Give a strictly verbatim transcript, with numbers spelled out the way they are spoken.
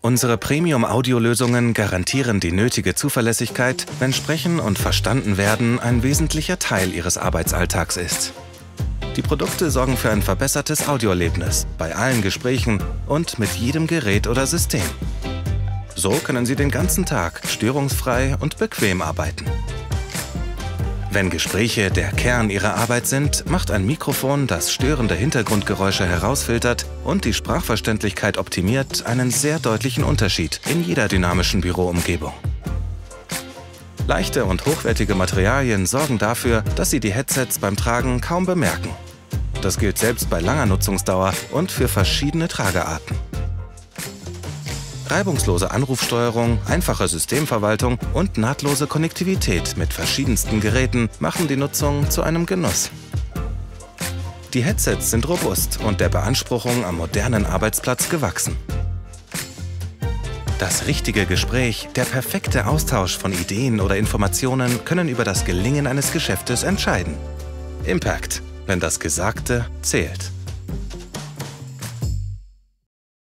Unsere Premium-Audiolösungen garantieren die nötige Zuverlässigkeit, wenn Sprechen und Verstanden werden ein wesentlicher Teil Ihres Arbeitsalltags ist. Die Produkte sorgen für ein verbessertes Audioerlebnis bei allen Gesprächen und mit jedem Gerät oder System. So können Sie den ganzen Tag störungsfrei und bequem arbeiten. Wenn Gespräche der Kern Ihrer Arbeit sind, macht ein Mikrofon, das störende Hintergrundgeräusche herausfiltert und die Sprachverständlichkeit optimiert, einen sehr deutlichen Unterschied in jeder dynamischen Büroumgebung. Leichte und hochwertige Materialien sorgen dafür, dass Sie die Headsets beim Tragen kaum bemerken. Das gilt selbst bei langer Nutzungsdauer und für verschiedene Tragearten. Reibungslose Anrufsteuerung, einfache Systemverwaltung und nahtlose Konnektivität mit verschiedensten Geräten machen die Nutzung zu einem Genuss. Die Headsets sind robust und der Beanspruchung am modernen Arbeitsplatz gewachsen. Das richtige Gespräch, der perfekte Austausch von Ideen oder Informationen können über das Gelingen eines Geschäftes entscheiden. Impact, wenn das Gesagte zählt.